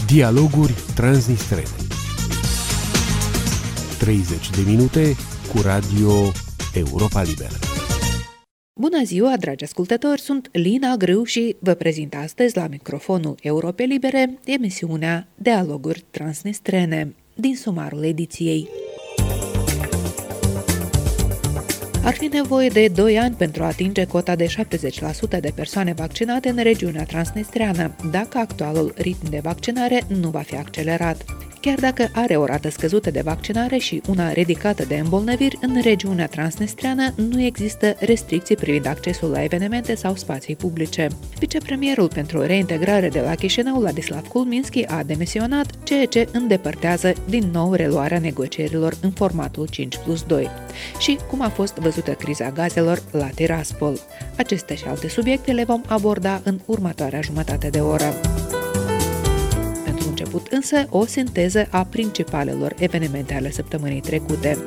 Dialoguri transnistrene. 30 de minute cu Radio Europa Liberă. Bună ziua, dragi ascultători, sunt Lina Grâu și vă prezint astăzi la microfonul Europei Libere emisiunea Dialoguri transnistrene din sumarul ediției. Ar fi nevoie de 2 ani pentru a atinge cota de 70% de persoane vaccinate în regiunea transnistreană, dacă actualul ritm de vaccinare nu va fi accelerat. Chiar dacă are o rată scăzută de vaccinare și una ridicată de îmbolnăviri, în regiunea transnistreană nu există restricții privind accesul la evenimente sau spații publice. Vicepremierul pentru reintegrare de la Chișinău, Ladislav Kulminski, a demisionat, ceea ce îndepărtează din nou reluarea negocierilor în formatul 5+2. Și cum a fost văzută criza gazelor la Tiraspol. Aceste și alte subiecte le vom aborda în următoarea jumătate de oră. Însă o sinteză a principalelor evenimente ale săptămânii trecute.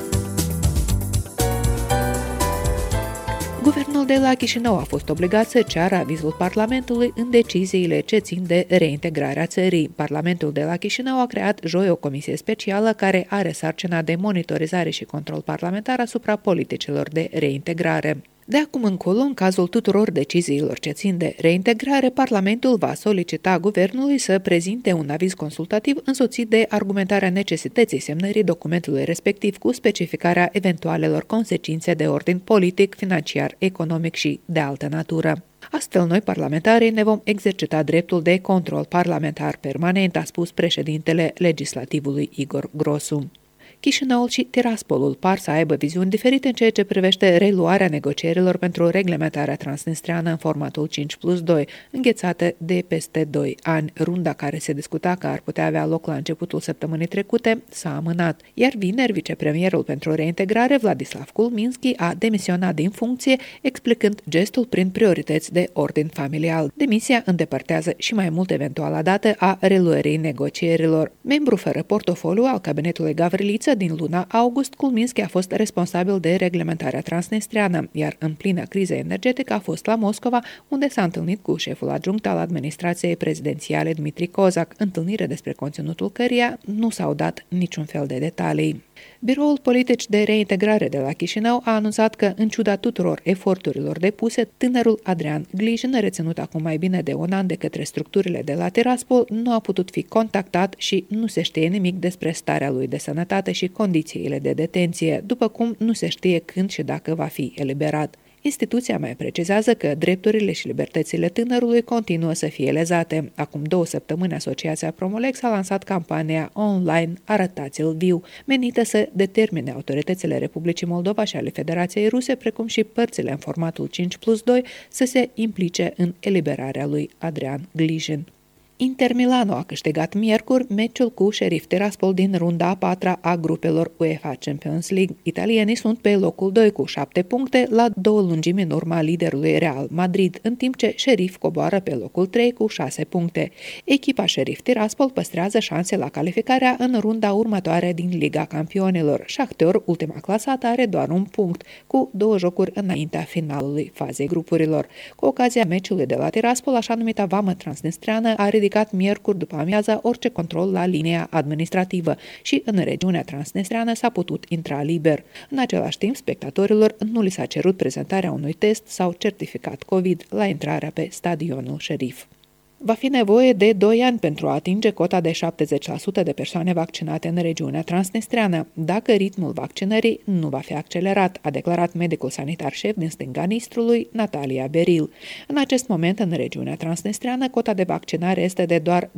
Guvernul de la Chișinău a fost obligat să ceară avizul Parlamentului în deciziile ce țin de reintegrarea țării. Parlamentul de la Chișinău a creat joi o comisie specială care are sarcina de monitorizare și control parlamentar asupra politicilor de reintegrare. De acum încolo, în cazul tuturor deciziilor ce țin de reintegrare, Parlamentul va solicita guvernului să prezinte un aviz consultativ însoțit de argumentarea necesității semnării documentului respectiv cu specificarea eventualelor consecințe de ordin politic, financiar, economic și de altă natură. Astfel, noi, parlamentarii, ne vom exercita dreptul de control parlamentar permanent, a spus președintele legislativului Igor Grosu. Chișinăul și Tiraspolul par să aibă viziuni diferite în ceea ce privește reluarea negocierilor pentru reglementarea transnistreană în formatul 5+2, înghețată de peste 2 ani. Runda care se discuta că ar putea avea loc la începutul săptămânii trecute s-a amânat, iar vineri vicepremierul pentru reintegrare, Ladislav Kulminski, a demisionat din funcție, explicând gestul prin priorități de ordin familial. Demisia îndepărtează și mai mult eventuala dată a reluării negocierilor. Membru fără portofoliu al cabinetului Gavriliță din luna august, Kulminski a fost responsabil de reglementarea transnistreană, iar în plină criză energetică a fost la Moscova, unde s-a întâlnit cu șeful adjunct al administrației prezidențiale Dmitri Kozak, întâlnire despre conținutul căreia nu s-au dat niciun fel de detalii. Biroul Politici de Reintegrare de la Chișinău a anunțat că, în ciuda tuturor eforturilor depuse, tânărul Adrian Glijin, reținut acum mai bine de un an de către structurile de la Tiraspol, nu a putut fi contactat și nu se știe nimic despre starea lui de sănătate și condițiile de detenție, după cum nu se știe când și dacă va fi eliberat. Instituția mai precizează că drepturile și libertățile tânărului continuă să fie lezate. Acum 2 săptămâni, Asociația Promolex a lansat campania online Arătați-l viu, menită să determine autoritățile Republicii Moldova și ale Federației Ruse, precum și părțile în formatul 5+2, să se implice în eliberarea lui Adrian Glijin. Inter Milano a câștigat miercuri meciul cu Sheriff Tiraspol din runda a 4-a a grupelor UEFA Champions League. Italienii sunt pe locul 2 cu 7 puncte, la 2 lungimi în urma liderului Real Madrid, în timp ce Sheriff coboară pe locul 3 cu 6 puncte. Echipa Sheriff Tiraspol păstrează șanse la calificarea în runda următoare din Liga Campionilor. Shakhtar, ultima clasată, are doar 1 punct, cu 2 jocuri înaintea finalului fazei grupurilor. Cu ocazia meciului de la Tiraspol, așa numita vamă transnistreană a ridicat miercuri după amiaza orice control la linia administrativă și în regiunea transnistreană s-a putut intra liber. În același timp, spectatorilor nu li s-a cerut prezentarea unui test sau certificat COVID la intrarea pe stadionul Sheriff. Va fi nevoie de 2 ani pentru a atinge cota de 70% de persoane vaccinate în regiunea transnistreană, dacă ritmul vaccinării nu va fi accelerat, a declarat medicul sanitar șef din stânga Nistrului, Natalia Beril. În acest moment, în regiunea transnistreană, cota de vaccinare este de doar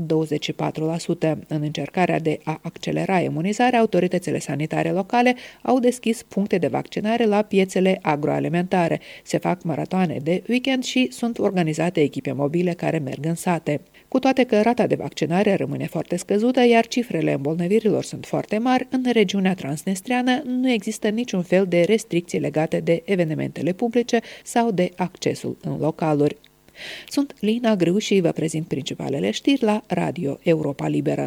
24%. În încercarea de a accelera imunizarea, autoritățile sanitare locale au deschis puncte de vaccinare la piețele agroalimentare. Se fac maratoane de weekend și sunt organizate echipe mobile care merg în sat. Cu toate că rata de vaccinare rămâne foarte scăzută, iar cifrele îmbolnăvirilor sunt foarte mari, în regiunea transnistreană nu există niciun fel de restricții legate de evenimentele publice sau de accesul în localuri. Sunt Lina Grâu și vă prezint principalele știri la Radio Europa Liberă.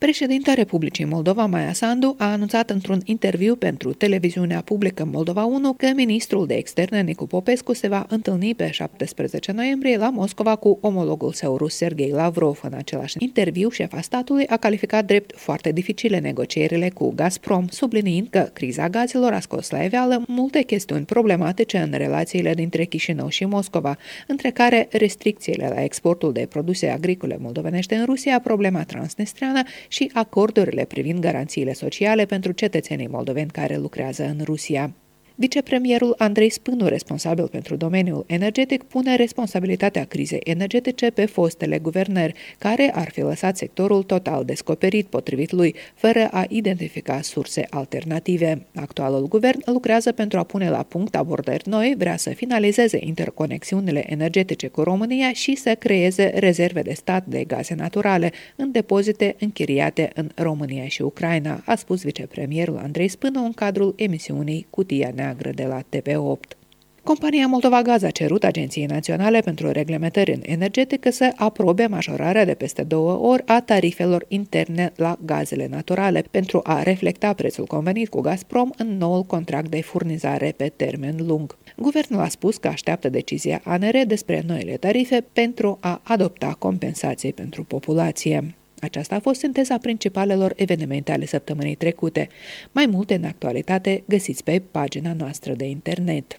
Președinta Republicii Moldova, Maia Sandu, a anunțat într-un interviu pentru televiziunea publică Moldova 1 că ministrul de externe Nicu Popescu se va întâlni pe 17 noiembrie la Moscova cu omologul său rus Sergei Lavrov. În același interviu, șefa statului a calificat drept foarte dificile negocierile cu Gazprom, subliniind că criza gazelor a scos la iveală multe chestiuni problematice în relațiile dintre Chișinău și Moscova, între care restricțiile la exportul de produse agricole moldovenești în Rusia, problema transnistreană și acordurile privind garanțiile sociale pentru cetățenii moldoveni care lucrează în Rusia. Vicepremierul Andrei Spânu, responsabil pentru domeniul energetic, pune responsabilitatea crizei energetice pe fostele guvernări, care ar fi lăsat sectorul total descoperit, potrivit lui, fără a identifica surse alternative. Actualul guvern lucrează pentru a pune la punct abordări noi, vrea să finalizeze interconexiunile energetice cu România și să creeze rezerve de stat de gaze naturale în depozite închiriate în România și Ucraina, a spus vicepremierul Andrei Spânu în cadrul emisiunii Cutia Neagră de la TV8. Compania Moldova Gaz a cerut Agenției Naționale pentru Reglementări în Energetică să aprobe majorarea de peste 2 ori a tarifelor interne la gazele naturale pentru a reflecta prețul convenit cu Gazprom în noul contract de furnizare pe termen lung. Guvernul a spus că așteaptă decizia ANR despre noile tarife pentru a adopta compensații pentru populație. Aceasta a fost sinteza principalelor evenimente ale săptămânii trecute. Mai multe în actualitate găsiți pe pagina noastră de internet.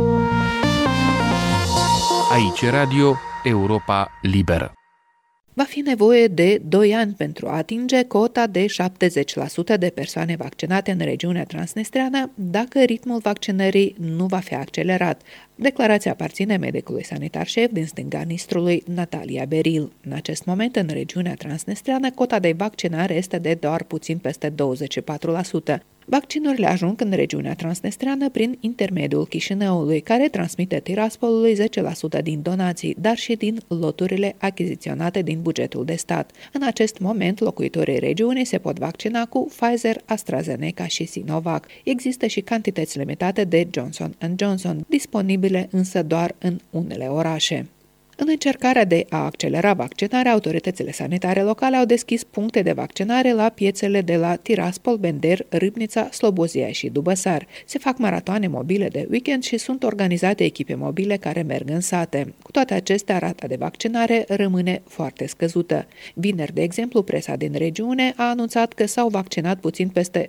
Aici Radio Europa Liberă. Va fi nevoie de 2 ani pentru a atinge cota de 70% de persoane vaccinate în regiunea transnistreană dacă ritmul vaccinării nu va fi accelerat. Declarația aparține medicului sanitar șef din stânga Nistrului, Natalia Beril. În acest moment, în regiunea transnistreană, cota de vaccinare este de doar puțin peste 24%. Vaccinurile ajung în regiunea transnistreană prin intermediul Chișinăului, care transmite Tiraspolului 10% din donații, dar și din loturile achiziționate din bugetul de stat. În acest moment, locuitorii regiunii se pot vaccina cu Pfizer, AstraZeneca și Sinovac. Există și cantități limitate de Johnson & Johnson, disponibile însă doar în unele orașe. În încercarea de a accelera vaccinarea, autoritățile sanitare locale au deschis puncte de vaccinare la piețele de la Tiraspol, Bender, Râbnița, Slobozia și Dubăsar. Se fac maratoane mobile de weekend și sunt organizate echipe mobile care merg în sate. Cu toate acestea, rata de vaccinare rămâne foarte scăzută. Vineri, de exemplu, presa din regiune a anunțat că s-au vaccinat puțin peste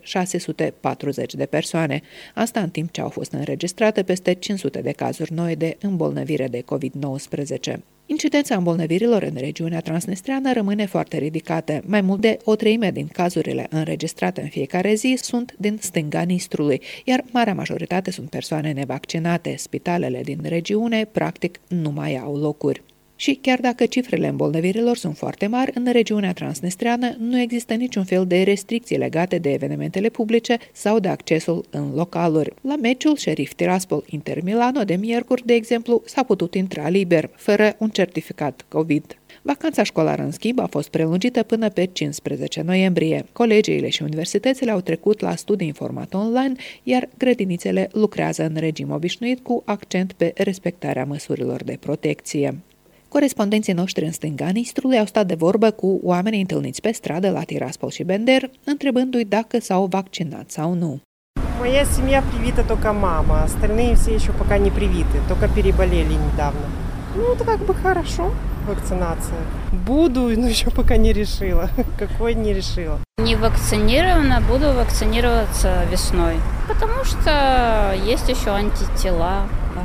640 de persoane. Asta în timp ce au fost înregistrate peste 500 de cazuri noi de îmbolnăvire de COVID-19. Incidența îmbolnăvirilor în regiunea transnistreană rămâne foarte ridicată. Mai mult de 1/3 din cazurile înregistrate în fiecare zi sunt din stânga Nistrului, iar marea majoritate sunt persoane nevaccinate. Spitalele din regiune, practic, nu mai au locuri. Și chiar dacă cifrele îmbolnăvirilor sunt foarte mari, în regiunea transnistreană nu există niciun fel de restricții legate de evenimentele publice sau de accesul în localuri. La meciul Sheriff Tiraspol Inter Milano de miercuri, de exemplu, s-a putut intra liber, fără un certificat COVID. Vacanța școlară, în schimb, a fost prelungită până pe 15 noiembrie. Colegiile și universitățile au trecut la studii informate online, iar grădinițele lucrează în regim obișnuit cu accent pe respectarea măsurilor de protecție. Corespondenții noștri în stânga Nistrului au stat de vorbă cu oamenii întâlniți pe stradă la Tiraspol și Bender, întrebându-i dacă s-au vaccinat sau nu. Моя семья привита только мама, остальные все еще пока не привиты, только переболели недавно. Ну, это как бы хорошо, вакцинация. Буду, но еще пока не решила. Какой не решила. Не вакцинирована, буду вакцинироваться весной, потому что есть еще антитела.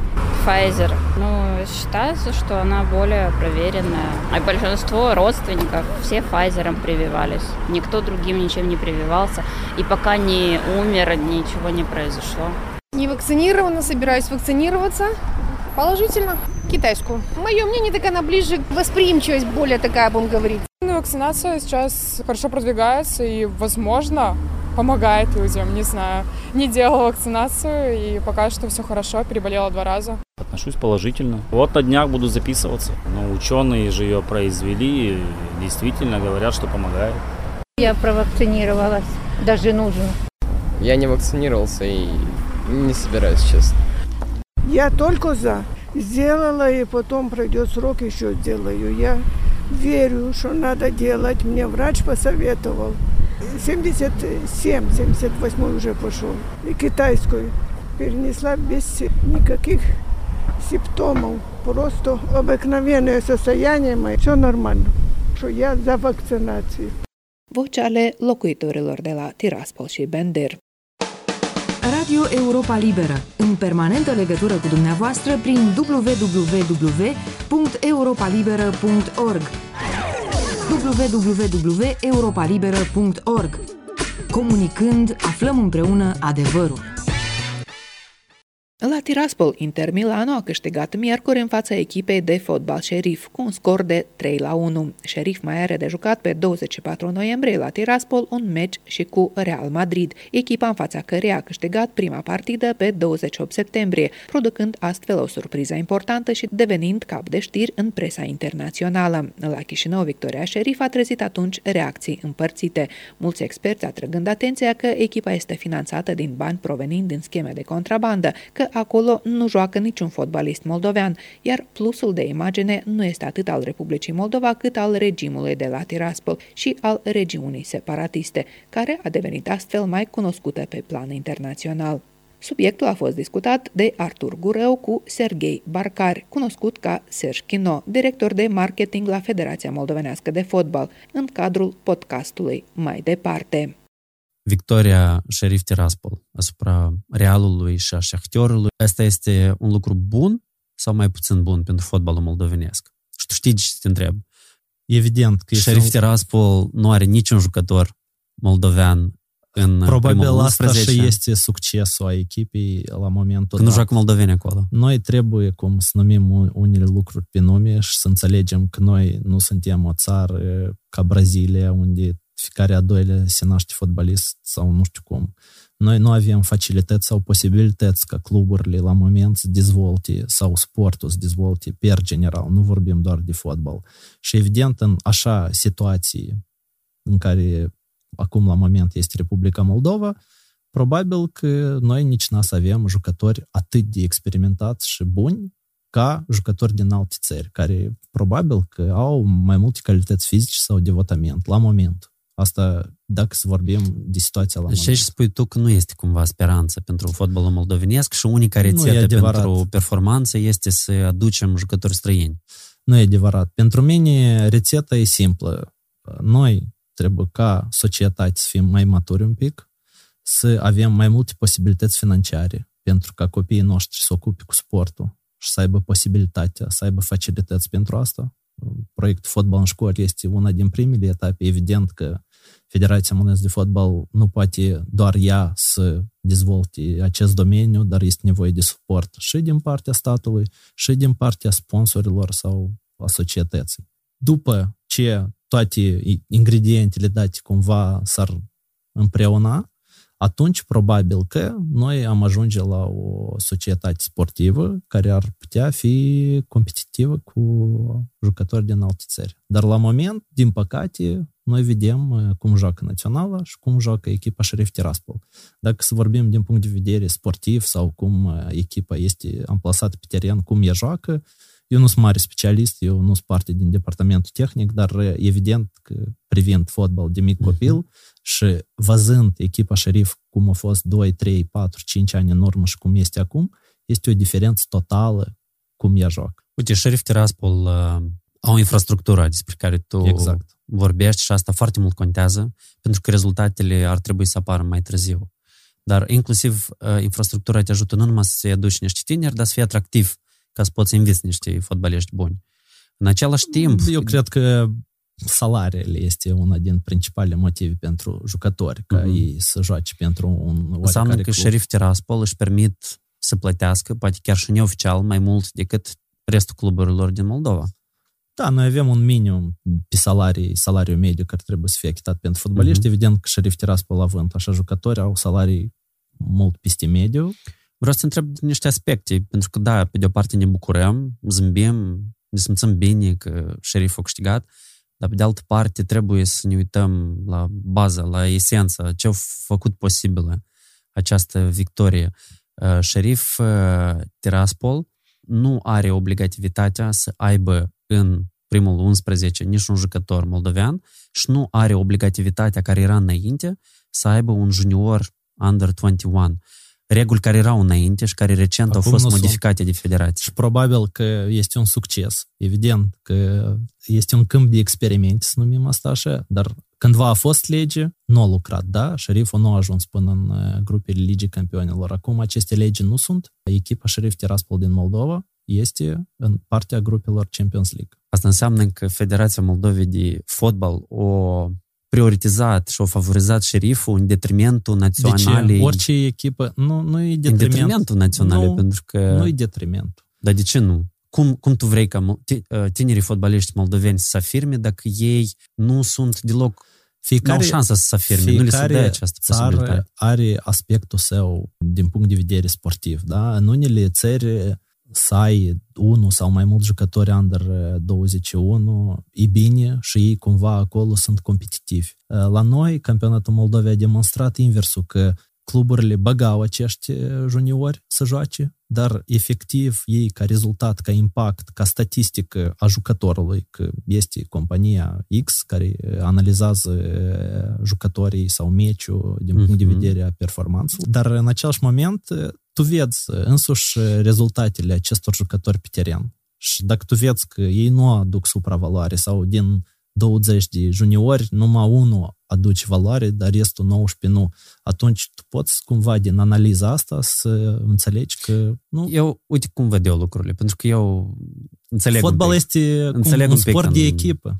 Pfizer. Ну, считается, что она более проверенная. А большинство родственников все Pfizer'ом прививались. Никто другим ничем не прививался. И пока не умер, ничего не произошло. Не вакцинирована, собираюсь вакцинироваться. Положительно. Китайскую. Мое мнение, так она ближе, восприимчивость более такая, будем говорить. Вакцинация сейчас хорошо продвигается и, возможно, помогает людям, не знаю. Не делала вакцинацию и пока что все хорошо, переболела 2 раза. Отношусь положительно. Вот на днях буду записываться. Но ученые же ее произвели и действительно говорят, что помогает. Я провакцинировалась, даже нужно. Я не вакцинировался и не собираюсь, честно. Я только за. Сделала, и потом пройдет срок, еще сделаю. Я верю, что надо делать. Мне врач посоветовал. 78 уже пошел. И китайскую перенесла без никаких симптомов. Просто обыкновенное состояние мое. Все нормально. Что я за вакцинацию. Voci ale locuitorilor de la Tiraspol și Bender. Radio Europa Liberă, în permanentă legătură cu dumneavoastră prin www.europalibera.org www.europalibera.org. Comunicând, aflăm împreună adevărul. La Tiraspol, Inter Milano a câștigat miercuri în fața echipei de fotbal Sheriff cu un scor de 3-1. Sheriff mai are de jucat pe 24 noiembrie la Tiraspol un meci și cu Real Madrid, echipa în fața căreia a câștigat prima partidă pe 28 septembrie, producând astfel o surpriză importantă și devenind cap de știri în presa internațională. La Chișinău, victoria Sheriff a trezit atunci reacții împărțite, mulți experți atrăgând atenția că echipa este finanțată din bani provenind din scheme de contrabandă, că acolo nu joacă niciun fotbalist moldovean, iar plusul de imagine nu este atât al Republicii Moldova cât al regimului de la Tiraspol și al regiunii separatiste, care a devenit astfel mai cunoscută pe plan internațional. Subiectul a fost discutat de Artur Gureu cu Serghei Barcar, cunoscut ca Serge Chino, director de marketing la Federația Moldovenească de Fotbal, în cadrul podcastului Mai Departe. Victoria Sheriff Tiraspol asupra Realului și a Shahterului, asta este un lucru bun sau mai puțin bun pentru fotbalul moldovenesc? Și tu știi ce te întreb. Evident că Sheriff Tiraspol nu are niciun jucător moldovean în probabil primul asta 11. și este succesul a echipei la momentul Când nu joacă moldoveni acolo. Noi trebuie, cum să numim unele lucruri pe nume și să înțelegem că noi nu suntem o țară ca Brazilia, unde fiecare a doilea se naște fotbalist sau nu știu cum. Noi nu avem facilități sau posibilități ca cluburile la moment să dezvolte sau sportul să dezvolte per general. Nu vorbim doar de fotbal. Și evident în așa situații în care acum la moment este Republica Moldova, probabil că noi nici n-o să avem jucători atât de experimentați și buni ca jucători din alte țări, care probabil că au mai multe calități fizice sau de votament la moment. Asta dacă să vorbim de situația la moment. Și spui tu că nu este cumva speranță pentru fotbalul moldovenesc și unica rețetă pentru performanță este să aducem jucători străini. Nu e adevărat. Pentru mine rețeta e simplă. Noi trebuie ca societate să fim mai maturi un pic, să avem mai multe posibilități financiare pentru ca copiii noștri să ocupe cu sportul și să aibă posibilitatea, să aibă facilități pentru asta. Proiectul Fotbal în școli este una din primele etape. Evident că Federația Moldoveană de Fotbal nu poate doar ea să dezvolte acest domeniu, dar este nevoie de suport și din partea statului și din partea sponsorilor sau a societății. După ce toate ingredientele date cumva s-ar împreuna, atunci probabil că noi am ajunge la o societate sportivă care ar putea fi competitivă cu jucători din alte țări. Dar la moment, din păcate, noi vedem cum joacă naționala și cum joacă echipa Sheriff Tiraspol. Dacă să vorbim din punct de vedere sportiv sau cum echipa este amplasată pe teren, cum ea joacă, eu nu sunt mare specialist, eu nu sunt parte din departamentul tehnic, dar evident că privind fotbal de mic copil și văzând echipa Sheriff cum a fost 2, 3, 4, 5 ani în urmă și cum este acum, este o diferență totală cum ea joacă. Uite, Sheriff Tiraspol au o infrastructură despre care tu vorbești și asta foarte mult contează, pentru că rezultatele ar trebui să apară mai târziu. Dar inclusiv infrastructura te ajută nu numai să aduci niște tineri, dar să fie atractiv ca să poți înveți niște fotbaliști buni. În același timp... Eu cred că salariile este una din principale motive pentru jucători, ca ei să joace pentru un oarecare înseamnă că club. Sheriff Tiraspol își permit să plătească, poate chiar și neoficial, mai mult decât restul cluburilor din Moldova. Da, noi avem un minimum pe salariul mediu care trebuie să fie achitat pentru fotbaliști. Evident că Sheriff Tiraspol, având așa jucători, au salarii mult peste mediu. Vreau să întreb niște aspecte, pentru că da, pe de o parte ne bucurăm, zâmbim, ne simțim bine că Sheriff a câștigat, dar pe de altă parte trebuie să ne uităm la bază, la esență, ce a făcut posibilă această victorie. Sheriff Tiraspol nu are obligativitatea să aibă în primul 11, nici un jucător moldovean și nu are obligativitatea care era înainte să aibă un junior under 21. Reguli care erau înainte și care recent au fost modificate de federație. Și probabil că este un succes. Evident că este un câmp de experiment, să numim asta așa, dar cândva a fost lege, nu a lucrat, da? Șeriful nu a ajuns până în grupele Ligii Campionilor. Acum aceste legi nu sunt. Echipa Șerif Tiraspol din Moldova este în partea grupelor Champions League. Asta înseamnă că Federația Moldovei de Fotbal o prioritizat și o favorizat Șeriful în detrimentul naționalei. De ce? Orice echipă, nu e detriment. În detrimentul naționalei, nu, pentru că... Nu e detriment. Dar de ce nu? Cum tu vrei ca tinerii fotbaliști moldoveni să se afirme dacă ei nu sunt deloc... Nu au șansă să se afirme, nu le se dă această posibilitate. Fiecare are aspectul său din punct de vedere sportiv, da? În unele țări să ai unul sau mai mulți jucători under 21, e bine și ei cumva acolo sunt competitivi. La noi, campionatul Moldovei a demonstrat inversul, că cluburile băgau acești juniori să joace, dar efectiv ei ca rezultat, ca impact, ca statistică a jucătorului, că este compania X care analizează jucătorii sau meciul din punct de vedere a performanței, dar în același moment tu vezi însuși rezultatele acestor jucători pe teren. Și dacă tu vezi că ei nu aduc supravaloare sau din 20 de juniori, numai unul aduce valoare, dar restul 19 nu, atunci tu poți cumva din analiza asta să înțelegi că... Nu. Eu, uite cum văd eu lucrurile, pentru că eu înțeleg Fotbal este un sport de echipă.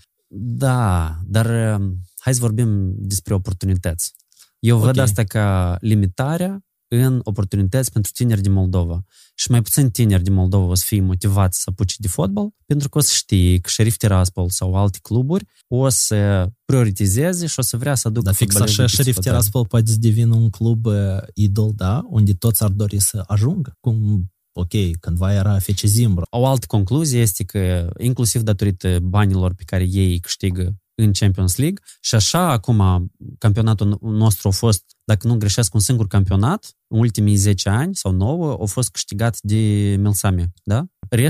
Da, dar hai să vorbim despre oportunități. Eu văd asta ca limitarea în oportunități pentru tineri din Moldova. Și mai puțin tineri din Moldova o să fie motivați să apuce de fotbal, pentru că o să știe că Șerif Tiraspol sau alte cluburi o să prioritizeze și o să vrea să aducă fotbaliști. Dar fix așa Șerif Tiraspol poate să devină un club idol, da? Unde toți ar dori să ajungă. Cum, cândva era FC Zimbru. O altă concluzie este că, inclusiv datorită banilor pe care ei câștigă în Champions League, și așa acum campionatul nostru a fost, dacă nu greșesc, un singur campionat în ultimii 10 ani sau 9 au fost câștigat de Milsami, da?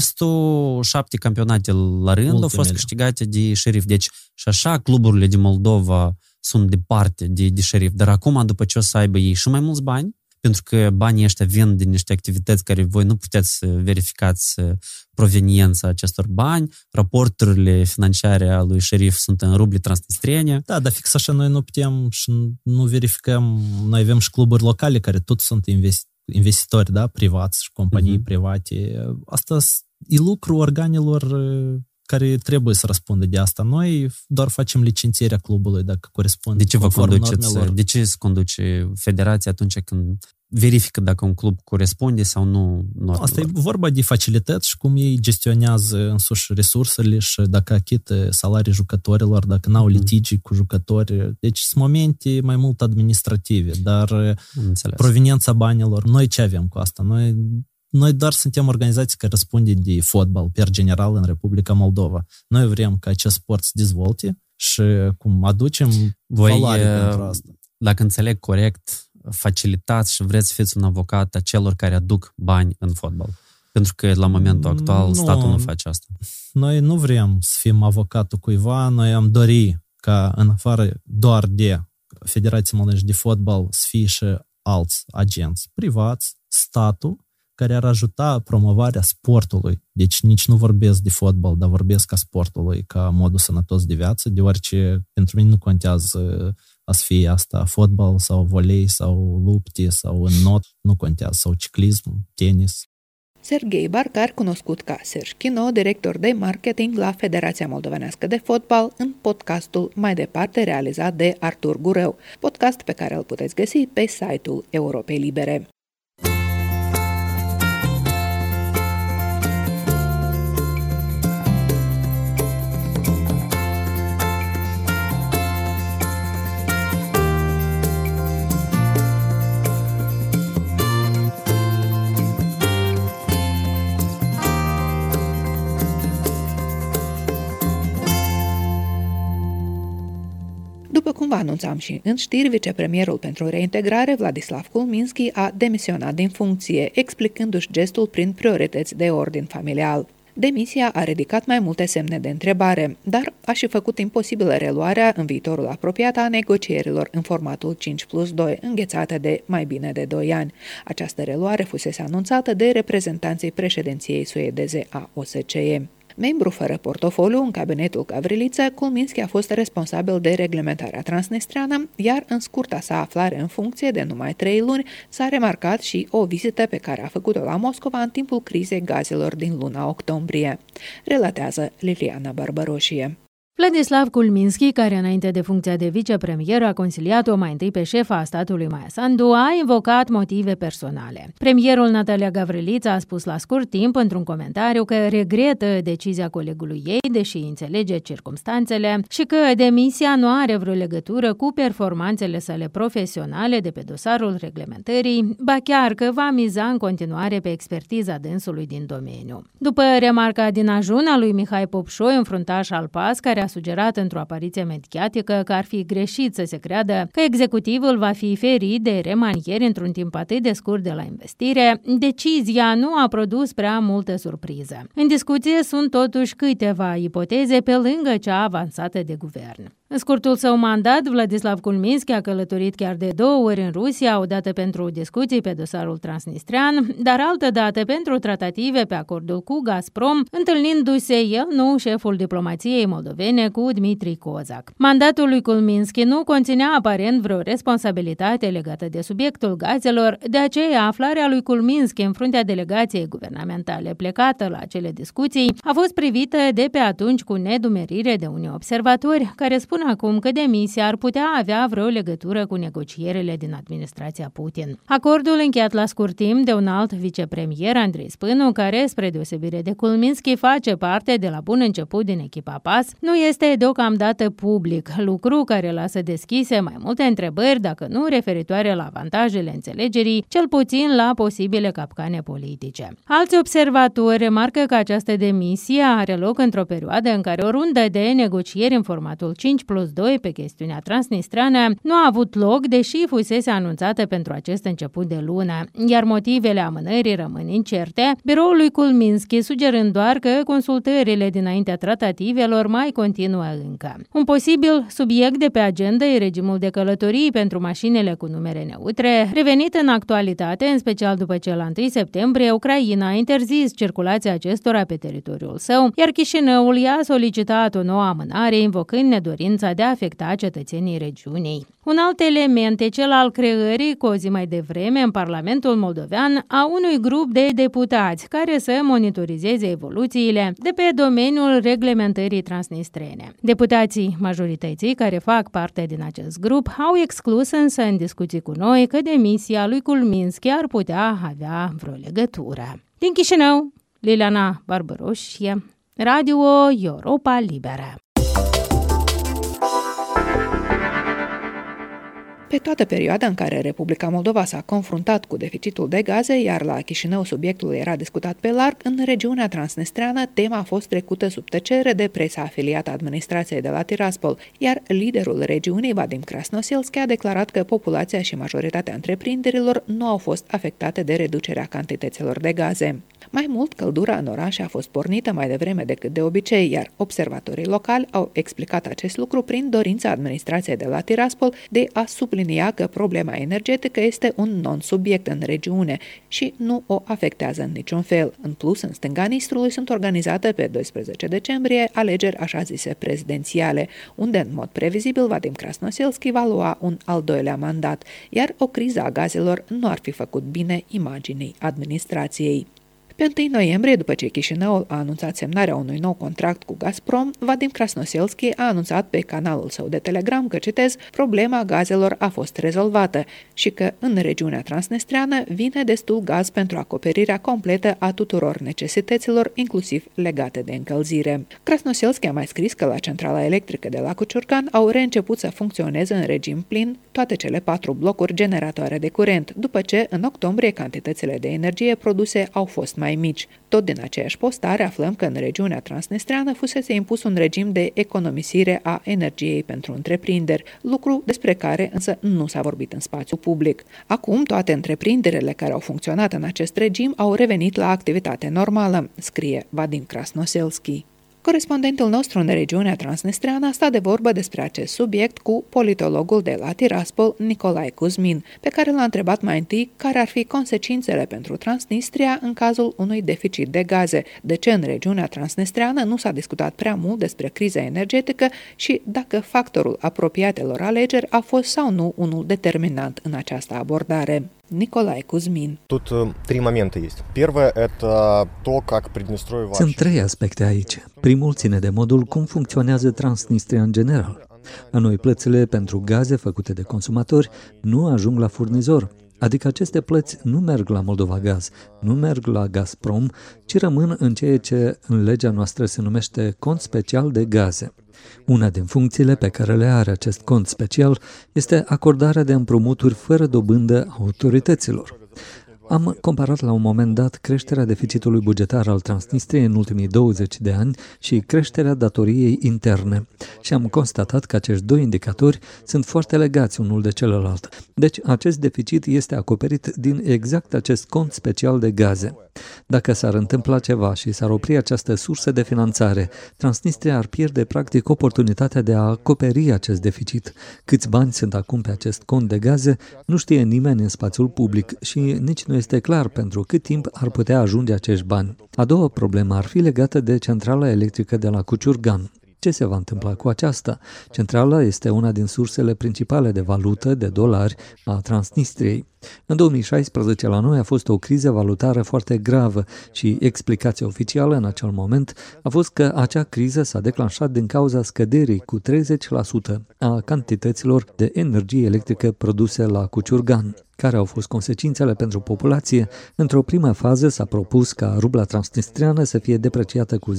Restul 7 campionate la rând au fost câștigate de Șerif. Deci și așa cluburile din Moldova sunt departe de Șerif, dar acum după ce o să aibă ei și mai mulți bani, pentru că banii ăștia vin din niște activități care voi nu puteți să verificați proveniența acestor bani, raporturile financiare ale lui Șerif sunt în rubli transnistriene. Da, dar fix așa noi nu putem și nu verificăm, noi avem și cluburi locale care tot sunt investitori, da, privați și companii private. Asta e lucru organelor care trebuie să răspundă de asta. Noi doar facem licențierea clubului dacă corespunde. De ce vă conduceți? De ce se conduce federația atunci când verifică dacă un club corespunde sau nu normelor? Asta e vorba de facilități și cum ei gestionează însuși resursele și dacă achită salarii jucătorilor, dacă n-au litigii cu jucători. Deci sunt momente mai mult administrative, dar proveniența banilor, noi ce avem cu asta? Noi doar suntem organizații care răspunde de fotbal, per general, în Republica Moldova. Noi vrem ca acest sport să dezvolte și cum aducem valoare pentru asta. Dacă înțeleg corect, facilitați și vreți să fiți un avocat a celor care aduc bani în fotbal. Pentru că la momentul actual statul nu face asta. Noi nu vrem să fim avocatul cuiva, noi am dori ca în afară doar de Federația Moldoveană de Fotbal să fie și alți agenți privați, statul, care ar ajuta promovarea sportului. Deci nici nu vorbesc de fotbal, dar vorbesc ca sportului, ca modul sănătos de viață, deoarece pentru mine nu contează a să fie asta fotbal sau volei sau lupte sau înnot, nu contează, sau ciclism, tenis. Serghei Barcar, cunoscut ca Serge Chino, director de marketing la Federația Moldovenească de Fotbal, în podcastul Mai Departe, realizat de Artur Gureu, podcast pe care îl puteți găsi pe site-ul Europei Libere. După cum vă anunțam și în știri, vicepremierul pentru reintegrare, Vladislav Kulminski, a demisionat din funcție, explicându-și gestul prin priorități de ordin familial. Demisia a ridicat mai multe semne de întrebare, dar a și făcut imposibilă reluarea în viitorul apropiat a negocierilor în formatul 5+2, înghețate de mai bine de 2 ani. Această reluare fusese anunțată de reprezentanții președinției suedeze a OSCE. Membru fără portofoliu în cabinetul Gavriliță, Kulminski a fost responsabil de reglementarea transnistreană, iar în scurta sa aflare în funcție de numai 3 luni s-a remarcat și o vizită pe care a făcut-o la Moscova în timpul crizei gazelor din luna octombrie. Relatează Liliana Barbaroșie. Vladislav Kulminski, care înainte de funcția de vicepremier a consiliat-o mai întâi pe șefa statului Maia Sandu, a invocat motive personale. Premierul Natalia Gavrilița a spus la scurt timp într-un comentariu că regretă decizia colegului ei, deși înțelege circumstanțele, și că demisia nu are vreo legătură cu performanțele sale profesionale de pe dosarul reglementării, ba chiar că va miza în continuare pe expertiza dânsului din domeniu. După remarca din ajun a lui Mihai Popșoi, un fruntaș al PAS, care a sugerat într-o apariție mediatică că ar fi greșit să se creadă că executivul va fi ferit de remanieri într-un timp atât de scurt de la investire, decizia nu a produs prea multă surpriză. În discuție sunt totuși câteva ipoteze pe lângă cea avansată de guvern. În scurtul său mandat, Vladislav Kulminski a călătorit chiar de 2 ori în Rusia, o dată pentru discuții pe dosarul transnistrean, dar altă dată pentru tratative pe acordul cu Gazprom, întâlnindu-se el, nu șeful diplomației moldovene, cu Dmitri Kozak. Mandatul lui Kulminski nu conținea aparent vreo responsabilitate legată de subiectul gazelor, de aceea aflarea lui Kulminski în fruntea delegației guvernamentale plecată la acele discuții a fost privită de pe atunci cu nedumerire de unii observatori, care spun acum că demisia ar putea avea vreo legătură cu negocierile din administrația Putin. Acordul încheiat la scurt timp de un alt vicepremier, Andrei Spânu, care, spre deosebire de Kulminski, face parte de la bun început din echipa PAS, nu este deocamdată public, lucru care lasă deschise mai multe întrebări, dacă nu referitoare la avantajele înțelegerii, cel puțin la posibile capcane politice. Alți observatori remarcă că această demisie are loc într-o perioadă în care o rundă de negocieri în formatul 5+2 pe chestiunea transnistreană nu a avut loc, deși fusese anunțată pentru acest început de lună, iar motivele amânării rămân incerte, biroul lui Kulminski sugerând doar că consultările dinaintea tratativelor mai continuă încă. Un posibil subiect de pe agenda e regimul de călătorii pentru mașinile cu numere neutre, revenit în actualitate, în special după ce la 1 septembrie Ucraina a interzis circulația acestora pe teritoriul său, iar Chișinăul i-a solicitat o nouă amânare, invocând nedorința de a afecta cetățenii regiunii. Un alt element e cel al creării, cu o zi mai devreme, în Parlamentul Moldovean, a unui grup de deputați care să monitorizeze evoluțiile de pe domeniul reglementării transnistrene. Deputații majorității care fac parte din acest grup au exclus însă în discuții cu noi că demisia lui Kulminski ar putea avea vreo legătură. Din Chișinău, Liliana Barbaroșie, Radio Europa Liberă. Pe toată perioada în care Republica Moldova s-a confruntat cu deficitul de gaze, iar la Chișinău subiectul era discutat pe larg, în regiunea transnistreană tema a fost trecută sub tăcere de presa afiliată administrației de la Tiraspol, iar liderul regiunii, Vadim Krasnoselski, a declarat că populația și majoritatea întreprinderilor nu au fost afectate de reducerea cantităților de gaze. Mai mult, căldura în oraș a fost pornită mai devreme decât de obicei, iar observatorii locali au explicat acest lucru prin dorința administrației de la Tiraspol de a sublinia că problema energetică este un non-subiect în regiune și nu o afectează în niciun fel. În plus, în stânga Nistrului sunt organizate pe 12 decembrie alegeri așa zise prezidențiale, unde în mod previzibil Vadim Krasnoselski va lua un al doilea mandat, iar o criză a gazelor nu ar fi făcut bine imaginii administrației. Pe 1 noiembrie, după ce Chișinăul a anunțat semnarea unui nou contract cu Gazprom, Vadim Krasnoselski a anunțat pe canalul său de Telegram că, citez, problema gazelor a fost rezolvată și că în regiunea transnistreană vine destul gaz pentru acoperirea completă a tuturor necesităților, inclusiv legate de încălzire. Krasnoselski a mai scris că la centrala electrică de la Cuciurcan au reînceput să funcționeze în regim plin toate cele 4 blocuri generatoare de curent, după ce în octombrie cantitățile de energie produse au fost mai mai mici. Tot din aceeași postare aflăm că în regiunea transnistreană fusese impus un regim de economisire a energiei pentru întreprinderi, lucru despre care însă nu s-a vorbit în spațiu public. Acum, toate întreprinderile care au funcționat în acest regim au revenit la activitate normală, scrie Vadim Krasnoselski. Corespondentul nostru în regiunea transnistreană a stat de vorbă despre acest subiect cu politologul de la Tiraspol, Nicolae Kuzmin, pe care l-a întrebat mai întâi care ar fi consecințele pentru Transnistria în cazul unui deficit de gaze, de ce în regiunea transnistreană nu s-a discutat prea mult despre criza energetică și dacă factorul apropiatelor alegeri a fost sau nu unul determinant în această abordare. Nicolae Kuzmin. Тут три момента есть. Первое – это то, как Приднестровье вообще. Sunt trei aspecte aici. Primul ține de modul cum funcționează Transnistria în general. La noi plățile pentru gaze făcute de consumatori nu ajung la furnizor. Adică aceste plăți nu merg la Moldova Gaz, nu merg la Gazprom, ci rămân în ceea ce în legea noastră se numește cont special de gaze. Una din funcțiile pe care le are acest cont special este acordarea de împrumuturi fără dobândă autorităților. Am comparat la un moment dat creșterea deficitului bugetar al Transnistriei în ultimii 20 de ani și creșterea datoriei interne și am constatat că acești doi indicatori sunt foarte legați unul de celălalt. Deci acest deficit este acoperit din exact acest cont special de gaze. Dacă s-ar întâmpla ceva și s-ar opri această sursă de finanțare, Transnistria ar pierde practic oportunitatea de a acoperi acest deficit. Câți bani sunt acum pe acest cont de gaze, nu știe nimeni în spațiul public și nici nu este clar pentru cât timp ar putea ajunge acești bani. A doua problemă ar fi legată de centrala electrică de la Cuciurgan. Ce se va întâmpla cu aceasta? Centrala este una din sursele principale de valută, de dolari, a Transnistriei. În 2016 la noi a fost o criză valutară foarte gravă și explicația oficială în acel moment a fost că acea criză s-a declanșat din cauza scăderii cu 30% a cantităților de energie electrică produse la Cuciurgan. Care au fost consecințele pentru populație? Într-o primă fază s-a propus ca rubla transnistriană să fie depreciată cu 10%,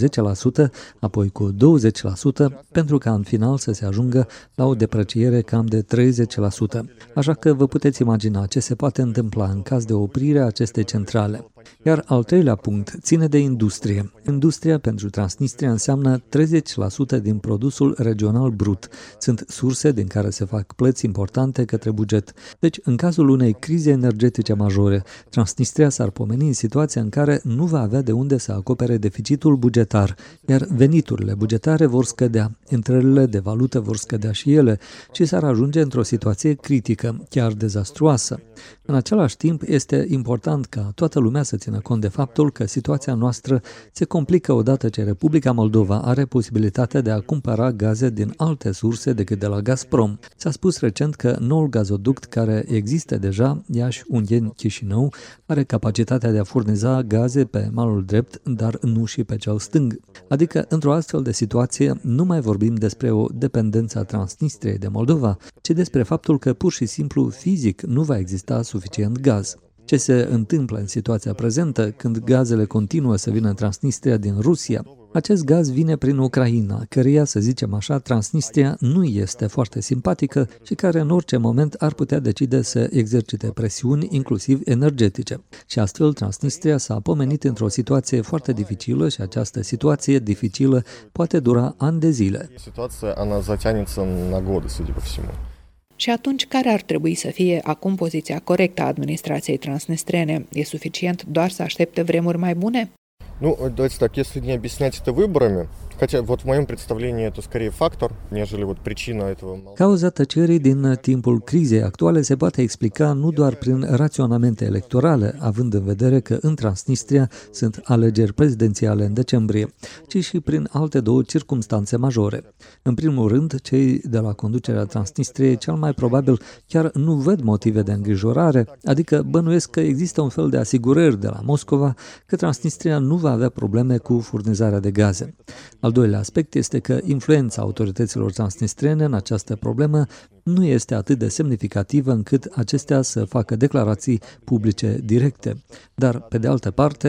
apoi cu 20%, pentru ca în final să se ajungă la o depreciere cam de 30%. Așa că vă puteți imagina ce se poate întâmpla în caz de oprire a acestei centrale. Iar al treilea punct ține de industrie. Industria pentru Transnistria înseamnă 30% din produsul regional brut. Sunt surse din care se fac plăți importante către buget. Deci, în cazul unei crize energetice majore, Transnistria s-ar pomeni în situația în care nu va avea de unde să acopere deficitul bugetar, iar veniturile bugetare vor scădea, intrările de valută vor scădea și ele și s-ar ajunge într-o situație critică, chiar dezastruoasă. În același timp, este important ca toată lumea să țină cont de faptul că situația noastră se complică odată ce Republica Moldova are posibilitatea de a cumpăra gaze din alte surse decât de la Gazprom. S-a spus recent că noul gazoduct care există deja, Iași-Ungheni-Chișinău, are capacitatea de a furniza gaze pe malul drept, dar nu și pe cel stâng. Adică, într-o astfel de situație, nu mai vorbim despre o dependență a Transnistriei de Moldova, ci despre faptul că pur și simplu fizic nu va exista suficient gaz. Ce se întâmplă în situația prezentă, când gazele continuă să vină în Transnistria din Rusia? Acest gaz vine prin Ucraina, căreia, să zicem așa, Transnistria nu este foarte simpatică și care în orice moment ar putea decide să exercite presiuni, inclusiv energetice. Și astfel Transnistria s-a pomenit într-o situație foarte dificilă și această situație dificilă poate dura ani de zile. Situația ana затянется на годы, судя по всему. Și atunci, care ar trebui să fie acum poziția corectă a administrației transnistrene? E suficient doar să aștepte vremuri mai bune? Ну, давайте так, если не объяснять это выборами, хотя вот в моем представлении это скорее фактор, нежели вот причина этого. Cauza tăcerii din timpul crizei actuale se poate explica nu doar prin raționamente electorale, având în vedere că în Transnistria sunt alegeri prezidențiale în decembrie, ci și prin alte două circumstanțe majore. În primul rând, cei de la conducerea Transnistriei cel mai probabil chiar nu văd motive de îngrijorare, adică bănuiesc că există un fel de asigurări de la Moscova că Transnistria nu va avea probleme cu furnizarea de gaze. Al doilea aspect este că influența autorităților transnistrene în această problemă nu este atât de semnificativă încât acestea să facă declarații publice directe. Dar, pe de altă parte,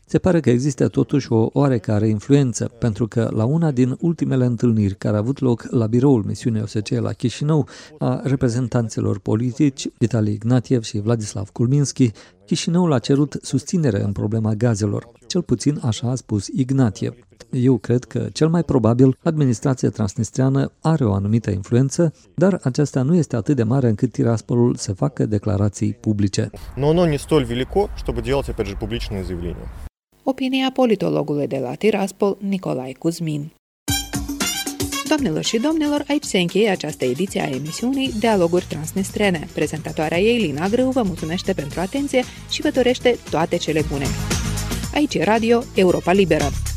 Se pare că există totuși o oarecare influență, pentru că la una din ultimele întâlniri care a avut loc la biroul misiunii OSCE la Chișinău a reprezentanților politici Vitali Ignatiev și Vladislav Kulminski, Chișinăul a cerut susținere în problema gazelor. Cel puțin așa a spus Ignatiev. Eu cred că cel mai probabil administrația transnistreană are o anumită influență, dar aceasta nu este atât de mare încât Tiraspolul să facă declarații publice. Но оно не столь велико, чтобы делать опять же публичные заявления. Opinia politologului de la Tiraspol, Nicolae Cuzmin. Doamnelor și domnilor, aici se încheie această ediție a emisiunii Dialoguri Transnistrene. Prezentatoarea ei, Lina Grâu, vă mulțumește pentru atenție și vă dorește toate cele bune. Aici e Radio Europa Liberă.